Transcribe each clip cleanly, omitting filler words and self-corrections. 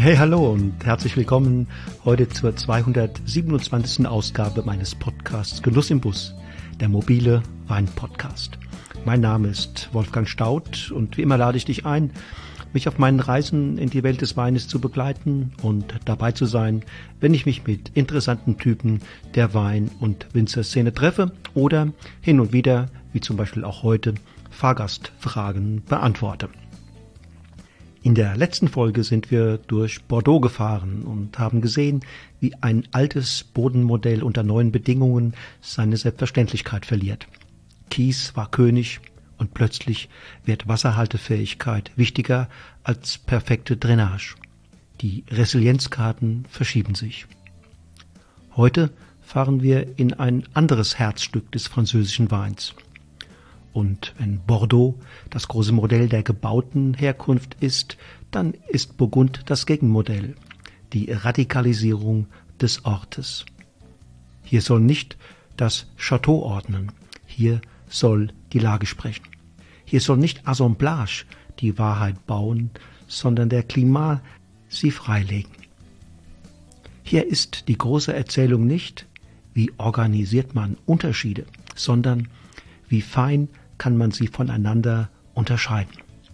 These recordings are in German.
Hey, hallo und herzlich willkommen heute zur 227. Ausgabe meines Podcasts Genuss im Bus, der mobile Wein-Podcast. Mein Name ist Wolfgang Staudt und wie immer lade ich dich ein, mich auf meinen Reisen in die Welt des Weines zu begleiten und dabei zu sein, wenn ich mich mit interessanten Typen der Wein- und Winzerszene treffe oder hin und wieder, wie zum Beispiel auch heute, Fahrgastfragen beantworte. In der letzten Folge sind wir durch Bordeaux gefahren und haben gesehen, wie ein altes Bodenmodell unter neuen Bedingungen seine Selbstverständlichkeit verliert. Kies war König und plötzlich wird Wasserhaltefähigkeit wichtiger als perfekte Drainage. Die Resilienzkarten verschieben sich. Heute fahren wir in ein anderes Herzstück des französischen Weins. Und wenn Bordeaux das große Modell der gebauten Herkunft ist, dann ist Burgund das Gegenmodell, die Radikalisierung des Ortes. Hier soll nicht das Château ordnen, hier soll die Lage sprechen. Hier soll nicht Assemblage die Wahrheit bauen, sondern der Klimat sie freilegen. Hier ist die große Erzählung nicht, wie organisiert man Unterschiede, sondern wie fein kann man sie voneinander unterscheiden.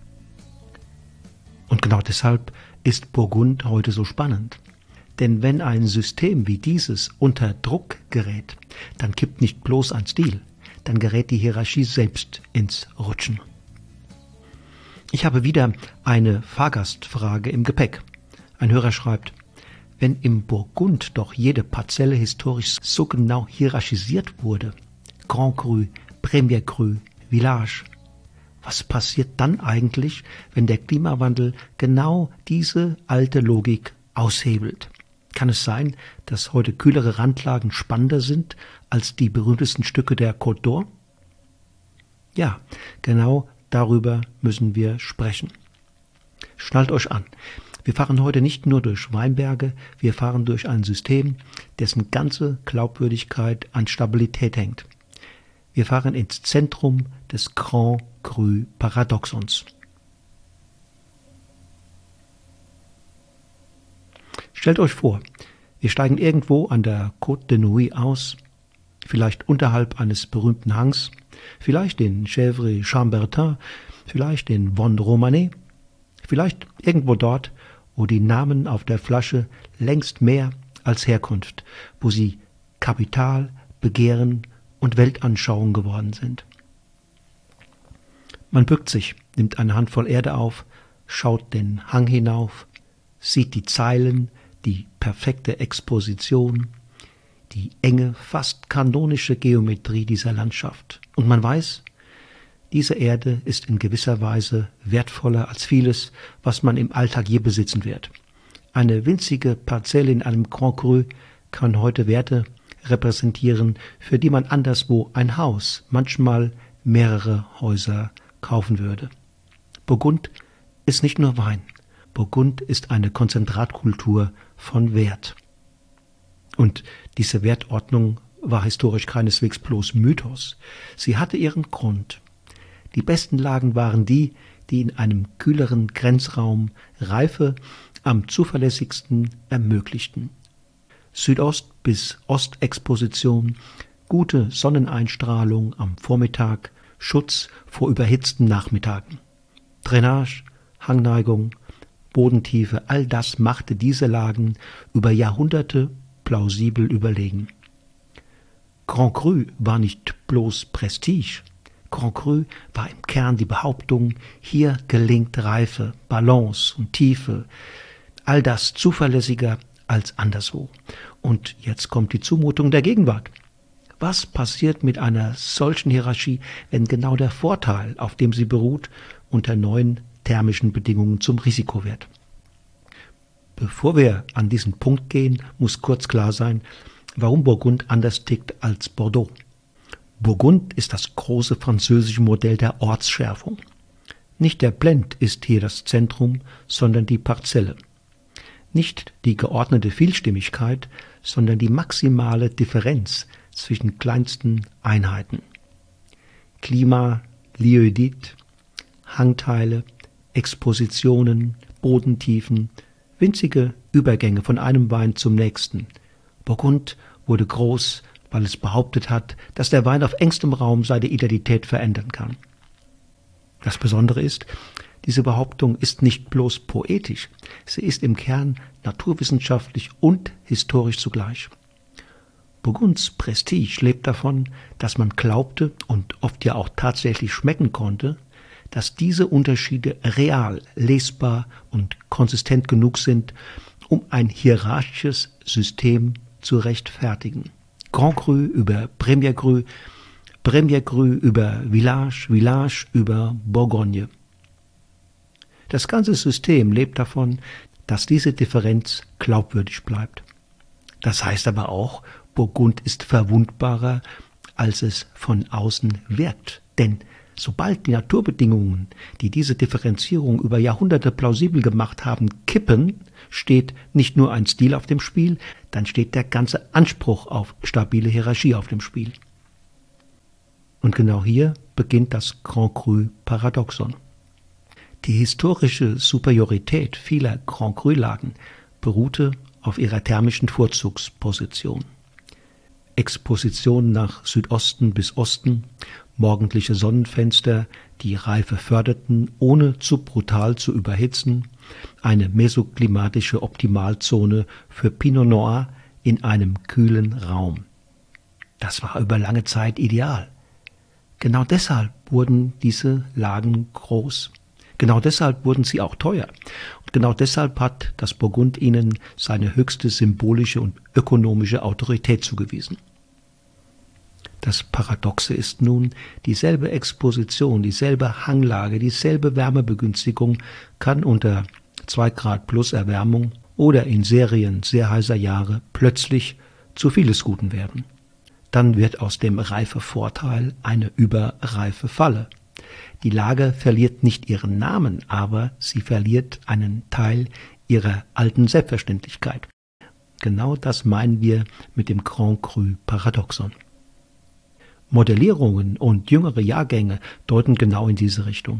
Und genau deshalb ist Burgund heute so spannend. Denn wenn ein System wie dieses unter Druck gerät, dann kippt nicht bloß ein Stil, dann gerät die Hierarchie selbst ins Rutschen. Ich habe wieder eine Fahrgastfrage im Gepäck. Ein Hörer schreibt: Wenn im Burgund doch jede Parzelle historisch so genau hierarchisiert wurde, Grand Cru, Premier Cru, Village, was passiert dann eigentlich, wenn der Klimawandel genau diese alte Logik aushebelt? Kann es sein, dass heute kühlere Randlagen spannender sind als die berühmtesten Stücke der Côte d'Or? Ja, genau darüber müssen wir sprechen. Schnallt euch an. Wir fahren heute nicht nur durch Weinberge, wir fahren durch ein System, dessen ganze Glaubwürdigkeit an Stabilität hängt. Wir fahren ins Zentrum des Grand Cru Paradoxons. Stellt euch vor, wir steigen irgendwo an der Côte de Nuits aus, vielleicht unterhalb eines berühmten Hangs, vielleicht in Chèvre-Chambertin, vielleicht in Vosne-Romanée, vielleicht irgendwo dort, wo die Namen auf der Flasche längst mehr als Herkunft, wo sie Kapital, Begehren und Weltanschauung geworden sind. Man bückt sich, nimmt eine Handvoll Erde auf, schaut den Hang hinauf, sieht die Zeilen, die perfekte Exposition, die enge, fast kanonische Geometrie dieser Landschaft. Und man weiß, diese Erde ist in gewisser Weise wertvoller als vieles, was man im Alltag je besitzen wird. Eine winzige Parzelle in einem Grand Cru kann heute Werte repräsentieren, für die man anderswo ein Haus, manchmal mehrere Häuser kaufen würde. Burgund ist nicht nur Wein. Burgund ist eine Konzentratkultur von Wert. Und diese Wertordnung war historisch keineswegs bloß Mythos. Sie hatte ihren Grund. Die besten Lagen waren die, die in einem kühleren Grenzraum Reife am zuverlässigsten ermöglichten. Südost- bis Ostexposition, gute Sonneneinstrahlung am Vormittag, Schutz vor überhitzten Nachmittagen. Drainage, Hangneigung, Bodentiefe, all das machte diese Lagen über Jahrhunderte plausibel überlegen. Grand Cru war nicht bloß Prestige. Grand Cru war im Kern die Behauptung, hier gelingt Reife, Balance und Tiefe, all das zuverlässiger als anderswo. Und jetzt kommt die Zumutung der Gegenwart. Was passiert mit einer solchen Hierarchie, wenn genau der Vorteil, auf dem sie beruht, unter neuen thermischen Bedingungen zum Risiko wird? Bevor wir an diesen Punkt gehen, muss kurz klar sein, warum Burgund anders tickt als Bordeaux. Burgund ist das große französische Modell der Ortsschärfung. Nicht der Blend ist hier das Zentrum, sondern die Parzelle. Nicht die geordnete Vielstimmigkeit, sondern die maximale Differenz zwischen kleinsten Einheiten. Klima, Lieu-dit, Hangteile, Expositionen, Bodentiefen, winzige Übergänge von einem Wein zum nächsten. Burgund wurde groß, weil es behauptet hat, dass der Wein auf engstem Raum seine Identität verändern kann. Das Besondere ist, diese Behauptung ist nicht bloß poetisch, sie ist im Kern naturwissenschaftlich und historisch zugleich. Burgunds Prestige lebt davon, dass man glaubte und oft ja auch tatsächlich schmecken konnte, dass diese Unterschiede real, lesbar und konsistent genug sind, um ein hierarchisches System zu rechtfertigen. Grand Cru über Premier Cru, Premier Cru über Village, Village über Bourgogne. Das ganze System lebt davon, dass diese Differenz glaubwürdig bleibt. Das heißt aber auch, Burgund ist verwundbarer, als es von außen wirkt. Denn sobald die Naturbedingungen, die diese Differenzierung über Jahrhunderte plausibel gemacht haben, kippen, steht nicht nur ein Stil auf dem Spiel, dann steht der ganze Anspruch auf stabile Hierarchie auf dem Spiel. Und genau hier beginnt das Grand Cru-Paradoxon. Die historische Superiorität vieler Grand Cru-Lagen beruhte auf ihrer thermischen Vorzugsposition. Exposition nach Südosten bis Osten, morgendliche Sonnenfenster, die Reife förderten, ohne zu brutal zu überhitzen, eine mesoklimatische Optimalzone für Pinot Noir in einem kühlen Raum. Das war über lange Zeit ideal. Genau deshalb wurden diese Lagen groß. Genau deshalb wurden sie auch teuer. Und genau deshalb hat das Burgund ihnen seine höchste symbolische und ökonomische Autorität zugewiesen. Das Paradoxe ist nun, dieselbe Exposition, dieselbe Hanglage, dieselbe Wärmebegünstigung kann unter 2 Grad plus Erwärmung oder in Serien sehr heißer Jahre plötzlich zu vieles Guten werden. Dann wird aus dem Reifevorteil eine überreife Falle. Die Lage verliert nicht ihren Namen, aber sie verliert einen Teil ihrer alten Selbstverständlichkeit. Genau das meinen wir mit dem Grand Cru-Paradoxon. Modellierungen und jüngere Jahrgänge deuten genau in diese Richtung.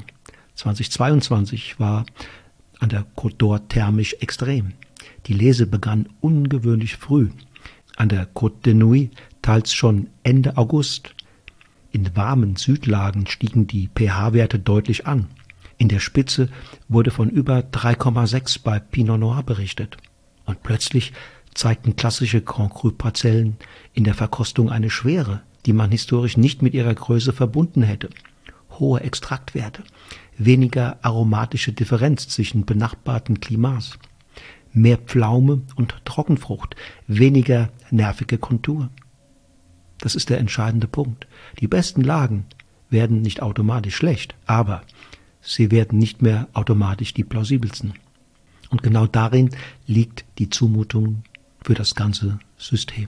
2022 war an der Côte d'Or thermisch extrem. Die Lese begann ungewöhnlich früh. An der Côte de Nuit teils schon Ende August. In warmen Südlagen stiegen die pH-Werte deutlich an. In der Spitze wurde von über 3,6 bei Pinot Noir berichtet. Und plötzlich zeigten klassische Grand Cru-Parzellen in der Verkostung eine Schwere, die man historisch nicht mit ihrer Größe verbunden hätte. Hohe Extraktwerte, weniger aromatische Differenz zwischen benachbarten Klimas, mehr Pflaume und Trockenfrucht, weniger nervige Kontur. Das ist der entscheidende Punkt. Die besten Lagen werden nicht automatisch schlecht, aber sie werden nicht mehr automatisch die plausibelsten. Und genau darin liegt die Zumutung für das ganze System.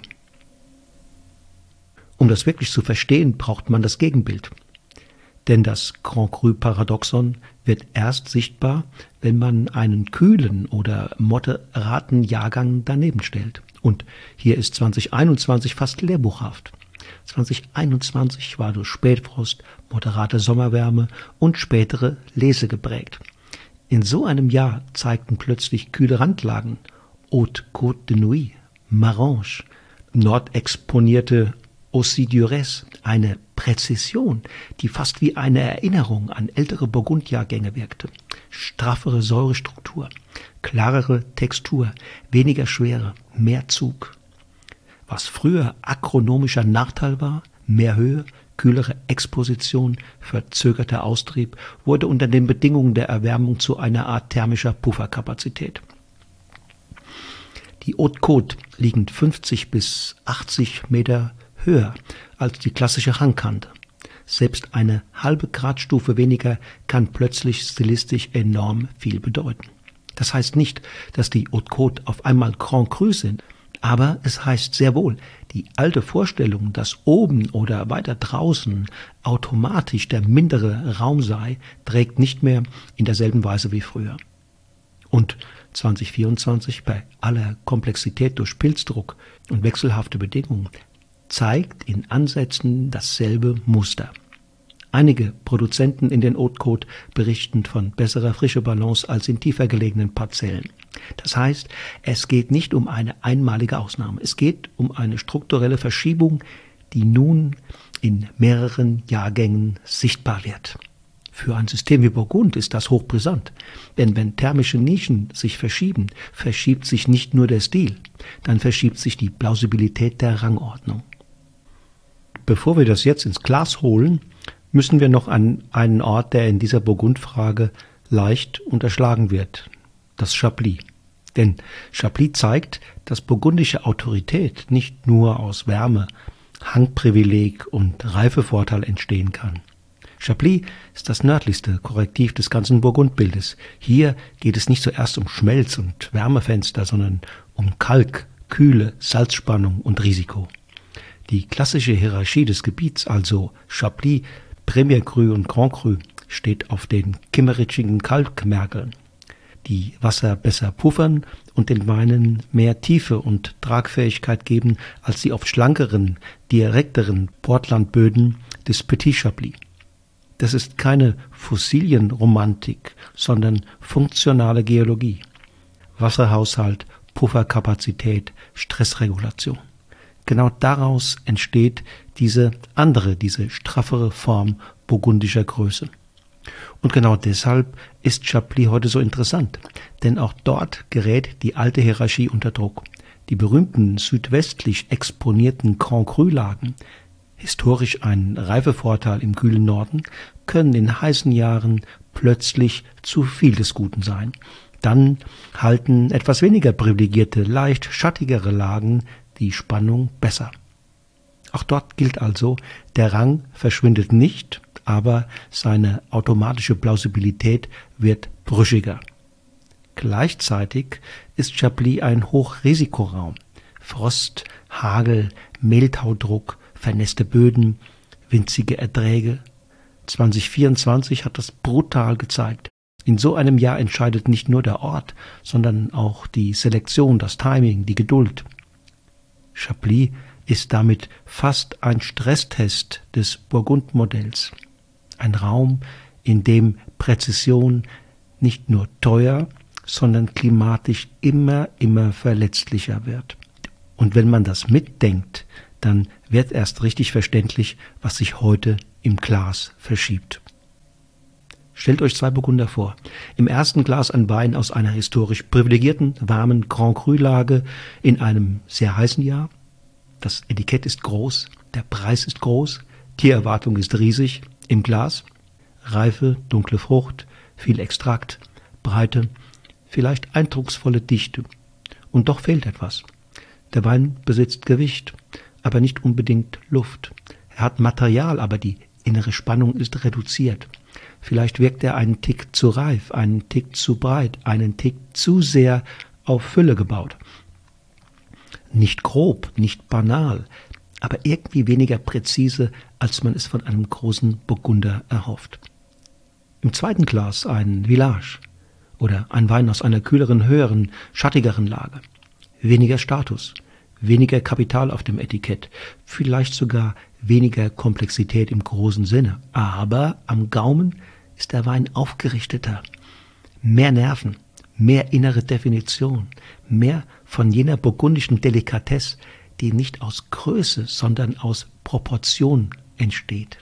Um das wirklich zu verstehen, braucht man das Gegenbild. Denn das Grand Cru-Paradoxon wird erst sichtbar, wenn man einen kühlen oder moderaten Jahrgang daneben stellt. Und hier ist 2021 fast lehrbuchhaft. 2021 war durch Spätfrost, moderate Sommerwärme und spätere Lese geprägt. In so einem Jahr zeigten plötzlich kühle Randlagen, Haute Côte de Nuit, Marange, nordexponierte Aussi Durez, eine Präzision, die fast wie eine Erinnerung an ältere Burgundjahrgänge wirkte. Straffere Säurestruktur, klarere Textur, weniger Schwere, mehr Zug. Was früher agronomischer Nachteil war, mehr Höhe, kühlere Exposition, verzögerter Austrieb, wurde unter den Bedingungen der Erwärmung zu einer Art thermischer Pufferkapazität. Die Haute Côte liegen 50 bis 80 Meter höher als die klassische Hangkante. Selbst eine halbe Gradstufe weniger kann plötzlich stilistisch enorm viel bedeuten. Das heißt nicht, dass die Haute Côte auf einmal Grand Cru sind, aber es heißt sehr wohl, die alte Vorstellung, dass oben oder weiter draußen automatisch der mindere Raum sei, trägt nicht mehr in derselben Weise wie früher. Und 2024 bei aller Komplexität durch Pilzdruck und wechselhafte Bedingungen zeigt in Ansätzen dasselbe Muster. Einige Produzenten in den Haute-Côte berichten von besserer frischer Balance als in tiefer gelegenen Parzellen. Das heißt, es geht nicht um eine einmalige Ausnahme. Es geht um eine strukturelle Verschiebung, die nun in mehreren Jahrgängen sichtbar wird. Für ein System wie Burgund ist das hochbrisant, denn wenn thermische Nischen sich verschieben, verschiebt sich nicht nur der Stil, dann verschiebt sich die Plausibilität der Rangordnung. Bevor wir das jetzt ins Glas holen, müssen wir noch an einen Ort, der in dieser Burgundfrage leicht unterschlagen wird, das Chablis. Denn Chablis zeigt, dass burgundische Autorität nicht nur aus Wärme, Hangprivileg und Reifevorteil entstehen kann. Chablis ist das nördlichste Korrektiv des ganzen Burgundbildes. Hier geht es nicht zuerst um Schmelz- und Wärmefenster, sondern um Kalk, Kühle, Salzspannung und Risiko. Die klassische Hierarchie des Gebiets, also Chablis, Premier Cru und Grand Cru, steht auf den kimmeritschigen Kalkmergeln, die Wasser besser puffern und den Weinen mehr Tiefe und Tragfähigkeit geben als die oft schlankeren, direkteren Portlandböden des Petit Chablis. Das ist keine Fossilienromantik, sondern funktionale Geologie. Wasserhaushalt, Pufferkapazität, Stressregulation. Genau daraus entsteht diese straffere Form burgundischer Größe. Und genau deshalb ist Chablis heute so interessant, denn auch dort gerät die alte Hierarchie unter Druck. Die berühmten südwestlich exponierten Grand Cru-Lagen, historisch ein Reifevorteil im kühlen Norden, können in heißen Jahren plötzlich zu viel des Guten sein. Dann halten etwas weniger privilegierte, leicht schattigere Lagen die Spannung besser. Auch dort gilt also, der Rang verschwindet nicht, aber seine automatische Plausibilität wird brüchiger. Gleichzeitig ist Chablis ein Hochrisikoraum. Frost, Hagel, Mehltaudruck, vernässte Böden, winzige Erträge. 2024 hat das brutal gezeigt. In so einem Jahr entscheidet nicht nur der Ort, sondern auch die Selektion, das Timing, die Geduld. Chablis ist damit fast ein Stresstest des Burgund-Modells. Ein Raum, in dem Präzision nicht nur teuer, sondern klimatisch immer verletzlicher wird. Und wenn man das mitdenkt, dann wird erst richtig verständlich, was sich heute im Glas verschiebt. Stellt euch 2 Burgunder vor. Im ersten Glas ein Wein aus einer historisch privilegierten, warmen Grand Cru-Lage in einem sehr heißen Jahr. Das Etikett ist groß, der Preis ist groß, die Erwartung ist riesig. Im Glas Reife, dunkle Frucht, viel Extrakt, Breite, vielleicht eindrucksvolle Dichte. Und doch fehlt etwas. Der Wein besitzt Gewicht, aber nicht unbedingt Luft. Er hat Material, aber die innere Spannung ist reduziert. Vielleicht wirkt er einen Tick zu reif, einen Tick zu breit, einen Tick zu sehr auf Fülle gebaut. Nicht grob, nicht banal, aber irgendwie weniger präzise, als man es von einem großen Burgunder erhofft. Im zweiten Glas ein Village oder ein Wein aus einer kühleren, höheren, schattigeren Lage. Weniger Status, weniger Kapital auf dem Etikett, vielleicht sogar weniger Komplexität im großen Sinne. Aber am Gaumen ist der Wein aufgerichteter, mehr Nerven, mehr innere Definition, mehr von jener burgundischen Delikatesse, die nicht aus Größe, sondern aus Proportion entsteht.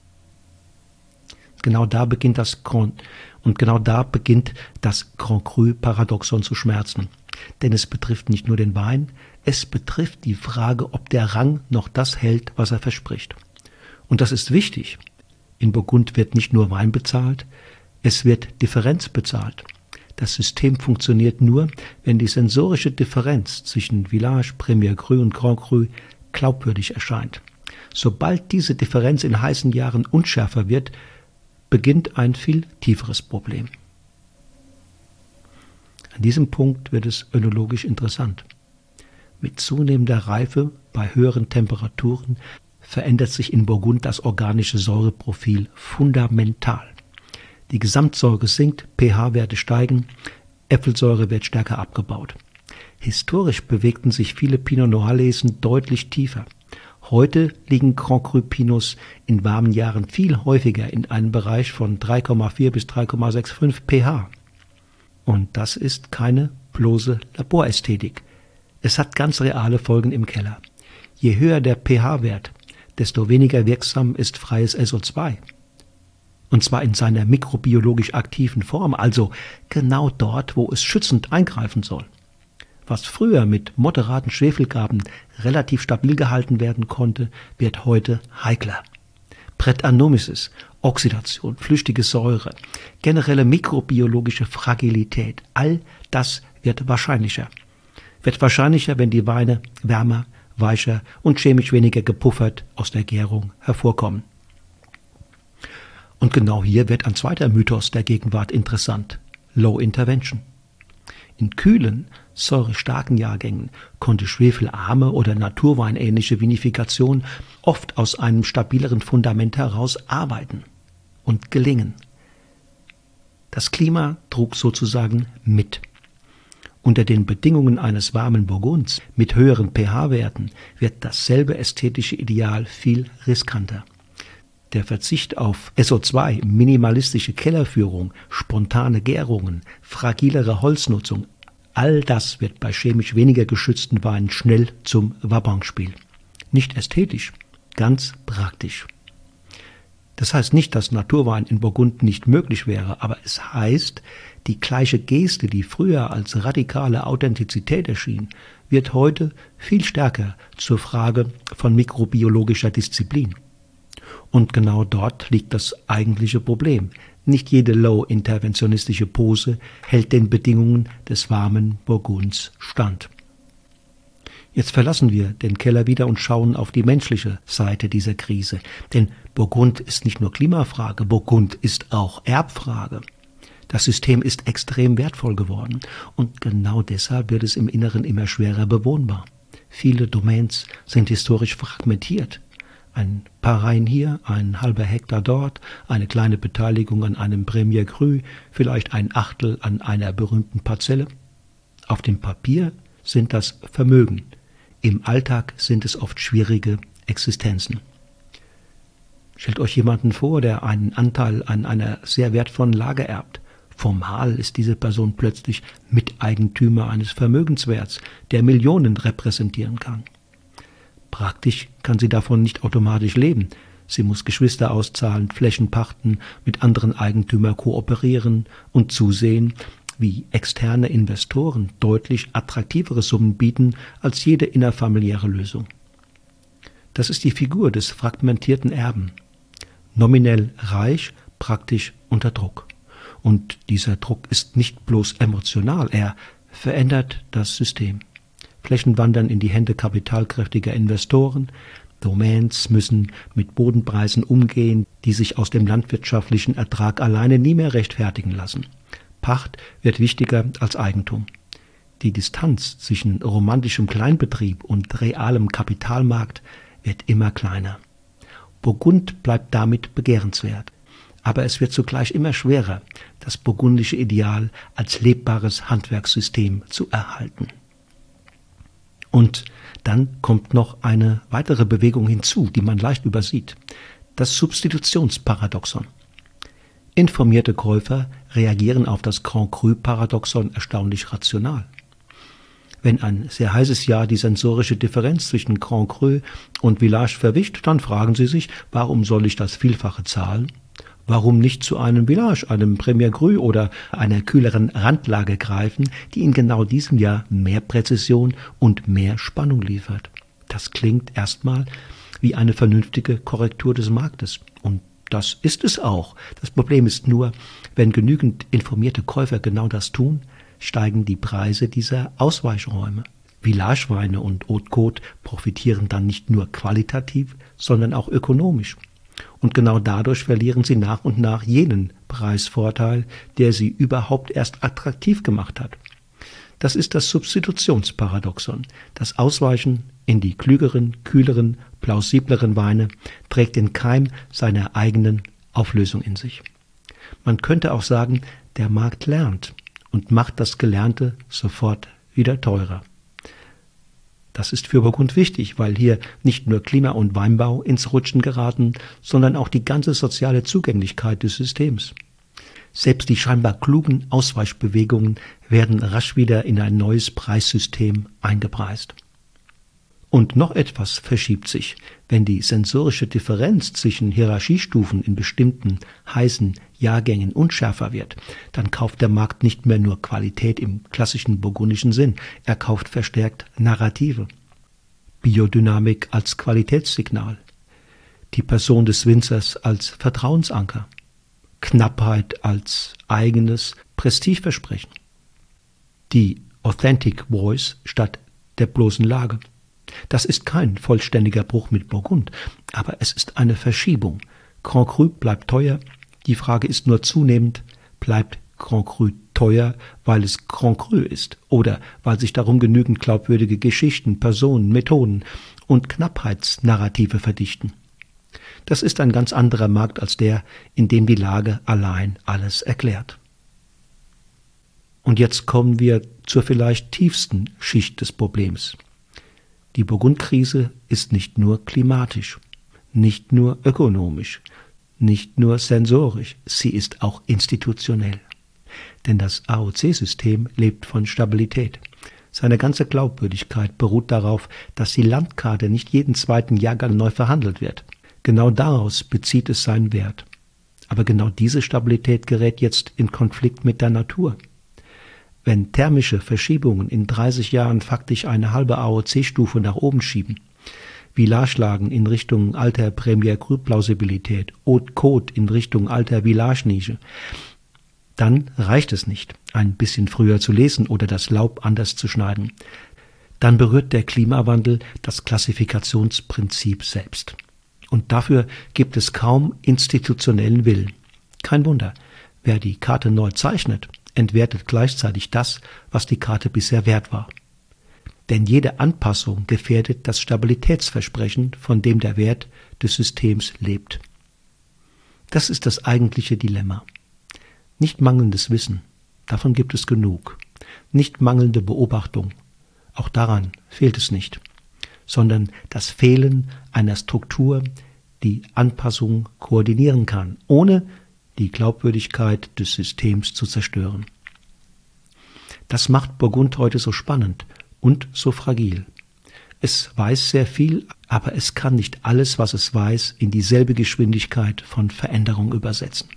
Genau da beginnt das Grand Cru-Paradoxon zu schmerzen. Denn es betrifft nicht nur den Wein, es betrifft die Frage, ob der Rang noch das hält, was er verspricht. Und das ist wichtig. In Burgund wird nicht nur Wein bezahlt, es wird Differenz bezahlt. Das System funktioniert nur, wenn die sensorische Differenz zwischen Village, Premier Cru und Grand Cru glaubwürdig erscheint. Sobald diese Differenz in heißen Jahren unschärfer wird, beginnt ein viel tieferes Problem. An diesem Punkt wird es önologisch interessant. Mit zunehmender Reife bei höheren Temperaturen verändert sich in Burgund das organische Säureprofil fundamental. Die Gesamtsäure sinkt, pH-Werte steigen, Äpfelsäure wird stärker abgebaut. Historisch bewegten sich viele Pinot Noir-Lesen deutlich tiefer. Heute liegen Grand Cru Pinots in warmen Jahren viel häufiger in einem Bereich von 3,4 bis 3,65 pH. Und das ist keine bloße Laborästhetik. Es hat ganz reale Folgen im Keller. Je höher der pH-Wert, desto weniger wirksam ist freies SO2. Und zwar in seiner mikrobiologisch aktiven Form, also genau dort, wo es schützend eingreifen soll. Was früher mit moderaten Schwefelgaben relativ stabil gehalten werden konnte, wird heute heikler. Brettanomyces, Oxidation, flüchtige Säure, generelle mikrobiologische Fragilität, all das wird wahrscheinlicher. Wird wahrscheinlicher, wenn die Weine wärmer, weicher und chemisch weniger gepuffert aus der Gärung hervorkommen. Und genau hier wird ein zweiter Mythos der Gegenwart interessant: Low Intervention. In kühlen, säurestarken Jahrgängen konnte schwefelarme oder naturweinähnliche Vinifikation oft aus einem stabileren Fundament heraus arbeiten und gelingen. Das Klima trug sozusagen mit. Unter den Bedingungen eines warmen Burgunds mit höheren pH-Werten wird dasselbe ästhetische Ideal viel riskanter. Der Verzicht auf SO2, minimalistische Kellerführung, spontane Gärungen, fragilere Holznutzung, all das wird bei chemisch weniger geschützten Weinen schnell zum Wabonspiel. Nicht ästhetisch, ganz praktisch. Das heißt nicht, dass Naturwein in Burgund nicht möglich wäre, aber es heißt, die gleiche Geste, die früher als radikale Authentizität erschien, wird heute viel stärker zur Frage von mikrobiologischer Disziplin. Und genau dort liegt das eigentliche Problem. Nicht jede low-interventionistische Pose hält den Bedingungen des warmen Burgunds stand. Jetzt verlassen wir den Keller wieder und schauen auf die menschliche Seite dieser Krise. Denn Burgund ist nicht nur Klimafrage, Burgund ist auch Erbfrage. Das System ist extrem wertvoll geworden und genau deshalb wird es im Inneren immer schwerer bewohnbar. Viele Domains sind historisch fragmentiert. Ein paar Reihen hier, ein halber Hektar dort, eine kleine Beteiligung an einem Premier Cru, vielleicht ein Achtel an einer berühmten Parzelle. Auf dem Papier sind das Vermögen. Im Alltag sind es oft schwierige Existenzen. Stellt euch jemanden vor, der einen Anteil an einer sehr wertvollen Lage erbt. Formal ist diese Person plötzlich Miteigentümer eines Vermögenswerts, der Millionen repräsentieren kann. Praktisch kann sie davon nicht automatisch leben. Sie muss Geschwister auszahlen, Flächen pachten, mit anderen Eigentümern kooperieren und zusehen, wie externe Investoren deutlich attraktivere Summen bieten als jede innerfamiliäre Lösung. Das ist die Figur des fragmentierten Erben. Nominell reich, praktisch unter Druck. Und dieser Druck ist nicht bloß emotional, er verändert das System. Flächen wandern in die Hände kapitalkräftiger Investoren, Domains müssen mit Bodenpreisen umgehen, die sich aus dem landwirtschaftlichen Ertrag alleine nie mehr rechtfertigen lassen. Pacht wird wichtiger als Eigentum. Die Distanz zwischen romantischem Kleinbetrieb und realem Kapitalmarkt wird immer kleiner. Burgund bleibt damit begehrenswert. Aber es wird zugleich immer schwerer, das burgundische Ideal als lebbares Handwerkssystem zu erhalten. Und dann kommt noch eine weitere Bewegung hinzu, die man leicht übersieht: das Substitutionsparadoxon. Informierte Käufer reagieren auf das Grand Cru-Paradoxon erstaunlich rational. Wenn ein sehr heißes Jahr die sensorische Differenz zwischen Grand Cru und Village verwischt, dann fragen sie sich, warum soll ich das Vielfache zahlen? Warum nicht zu einem Village, einem Premier Cru oder einer kühleren Randlage greifen, die in genau diesem Jahr mehr Präzision und mehr Spannung liefert? Das klingt erstmal wie eine vernünftige Korrektur des Marktes. Und das ist es auch. Das Problem ist nur, wenn genügend informierte Käufer genau das tun, steigen die Preise dieser Ausweichräume. Villageweine und Haute Côte profitieren dann nicht nur qualitativ, sondern auch ökonomisch. Und genau dadurch verlieren sie nach und nach jenen Preisvorteil, der sie überhaupt erst attraktiv gemacht hat. Das ist das Substitutionsparadoxon. Das Ausweichen in die klügeren, kühleren, plausibleren Weine trägt den Keim seiner eigenen Auflösung in sich. Man könnte auch sagen, der Markt lernt und macht das Gelernte sofort wieder teurer. Das ist für Burgund wichtig, weil hier nicht nur Klima und Weinbau ins Rutschen geraten, sondern auch die ganze soziale Zugänglichkeit des Systems. Selbst die scheinbar klugen Ausweichbewegungen werden rasch wieder in ein neues Preissystem eingepreist. Und noch etwas verschiebt sich. Wenn die sensorische Differenz zwischen Hierarchiestufen in bestimmten heißen Jahrgängen unschärfer wird, dann kauft der Markt nicht mehr nur Qualität im klassischen burgundischen Sinn, er kauft verstärkt Narrative. Biodynamik als Qualitätssignal, die Person des Winzers als Vertrauensanker, Knappheit als eigenes Prestigeversprechen, die Authentic Voice statt der bloßen Lage. Das ist kein vollständiger Bruch mit Burgund, aber es ist eine Verschiebung. Grand Cru bleibt teuer, die Frage ist nur zunehmend, bleibt Grand Cru teuer, weil es Grand Cru ist oder weil sich darum genügend glaubwürdige Geschichten, Personen, Methoden und Knappheitsnarrative verdichten. Das ist ein ganz anderer Markt als der, in dem die Lage allein alles erklärt. Und jetzt kommen wir zur vielleicht tiefsten Schicht des Problems. Die Burgund-Krise ist nicht nur klimatisch, nicht nur ökonomisch, nicht nur sensorisch, sie ist auch institutionell. Denn das AOC-System lebt von Stabilität. Seine ganze Glaubwürdigkeit beruht darauf, dass die Landkarte nicht jeden zweiten Jahrgang neu verhandelt wird. Genau daraus bezieht es seinen Wert. Aber genau diese Stabilität gerät jetzt in Konflikt mit der Natur. Wenn thermische Verschiebungen in 30 Jahren faktisch eine halbe AOC-Stufe nach oben schieben, Villagelagen in Richtung alter Premier Cru-Plausibilität, Haute Côte in Richtung alter Village-Nische, dann reicht es nicht, ein bisschen früher zu lesen oder das Laub anders zu schneiden. Dann berührt der Klimawandel das Klassifikationsprinzip selbst. Und dafür gibt es kaum institutionellen Willen. Kein Wunder, wer die Karte neu zeichnet, entwertet gleichzeitig das, was die Karte bisher wert war. Denn jede Anpassung gefährdet das Stabilitätsversprechen, von dem der Wert des Systems lebt. Das ist das eigentliche Dilemma. Nicht mangelndes Wissen, davon gibt es genug. Nicht mangelnde Beobachtung, auch daran fehlt es nicht. Sondern das Fehlen einer Struktur, die Anpassung koordinieren kann, ohne die Glaubwürdigkeit des Systems zu zerstören. Das macht Burgund heute so spannend und so fragil. Es weiß sehr viel, aber es kann nicht alles, was es weiß, in dieselbe Geschwindigkeit von Veränderung übersetzen.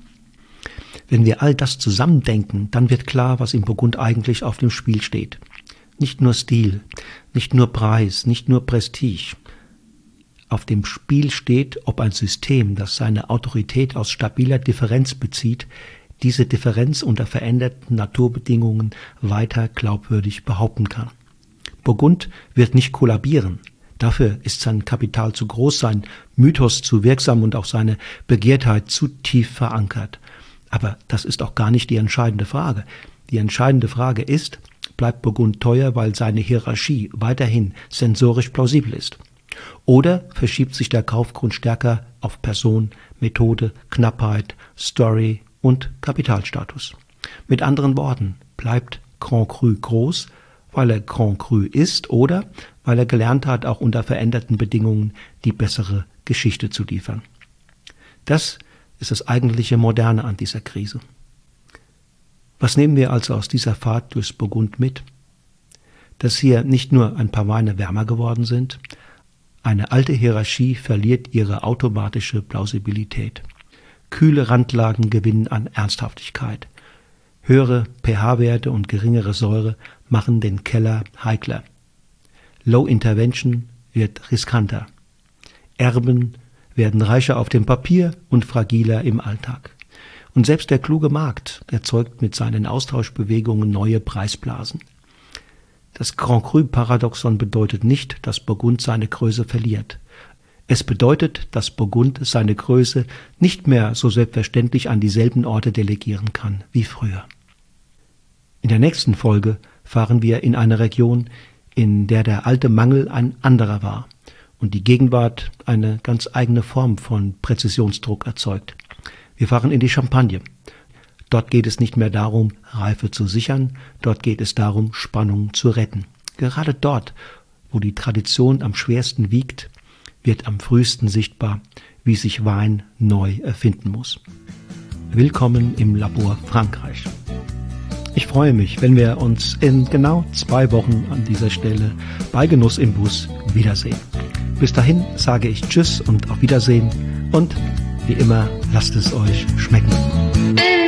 Wenn wir all das zusammendenken, dann wird klar, was in Burgund eigentlich auf dem Spiel steht. Nicht nur Stil, nicht nur Preis, nicht nur Prestige. Auf dem Spiel steht, ob ein System, das seine Autorität aus stabiler Differenz bezieht, diese Differenz unter veränderten Naturbedingungen weiter glaubwürdig behaupten kann. Burgund wird nicht kollabieren. Dafür ist sein Kapital zu groß, sein Mythos zu wirksam und auch seine Begehrtheit zu tief verankert. Aber das ist auch gar nicht die entscheidende Frage. Die entscheidende Frage ist, bleibt Burgund teuer, weil seine Hierarchie weiterhin sensorisch plausibel ist? Oder verschiebt sich der Kaufgrund stärker auf Person, Methode, Knappheit, Story und Kapitalstatus? Mit anderen Worten, bleibt Grand Cru groß, weil er Grand Cru ist oder weil er gelernt hat, auch unter veränderten Bedingungen die bessere Geschichte zu liefern? Das ist das eigentliche Moderne an dieser Krise. Was nehmen wir also aus dieser Fahrt durchs Burgund mit? Dass hier nicht nur ein paar Weine wärmer geworden sind, eine alte Hierarchie verliert ihre automatische Plausibilität. Kühle Randlagen gewinnen an Ernsthaftigkeit. Höhere pH-Werte und geringere Säure machen den Keller heikler. Low Intervention wird riskanter. Erben werden reicher auf dem Papier und fragiler im Alltag. Und selbst der kluge Markt erzeugt mit seinen Austauschbewegungen neue Preisblasen. Das Grand Cru-Paradoxon bedeutet nicht, dass Burgund seine Größe verliert. Es bedeutet, dass Burgund seine Größe nicht mehr so selbstverständlich an dieselben Orte delegieren kann wie früher. In der nächsten Folge fahren wir in eine Region, in der der alte Mangel ein anderer war und die Gegenwart eine ganz eigene Form von Präzisionsdruck erzeugt. Wir fahren in die Champagne. Dort geht es nicht mehr darum, Reife zu sichern, dort geht es darum, Spannung zu retten. Gerade dort, wo die Tradition am schwersten wiegt, wird am frühesten sichtbar, wie sich Wein neu erfinden muss. Willkommen im Labor Frankreich. Ich freue mich, wenn wir uns in genau 2 Wochen an dieser Stelle bei Genuss im Bus wiedersehen. Bis dahin sage ich Tschüss und auf Wiedersehen und wie immer, lasst es euch schmecken.